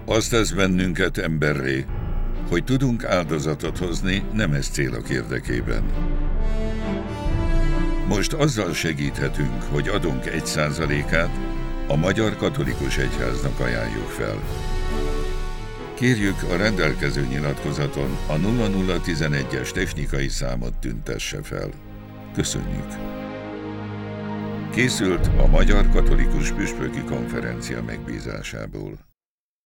Azt tesz bennünket emberré, hogy tudunk áldozatot hozni nemes célok érdekében. Most azzal segíthetünk, hogy adunk 1%-át a Magyar Katolikus Egyháznak ajánljuk fel. Kérjük, a rendelkező nyilatkozaton a 0011-es technikai számot tüntesse fel. Köszönjük! Készült a Magyar Katolikus Püspöki Konferencia megbízásából.